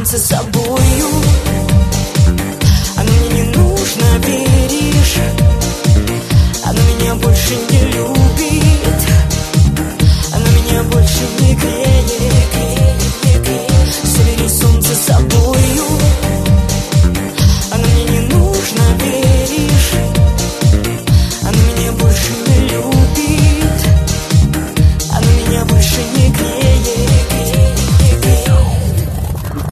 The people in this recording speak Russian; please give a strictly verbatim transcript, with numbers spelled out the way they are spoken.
солнце собою. Оно мне не нужно, веришь? Оно меня больше не любит. Оно меня больше не греет. Собери солнце собою. Оно мне не нужно, веришь? Оно меня больше не любит. Оно меня больше не греет.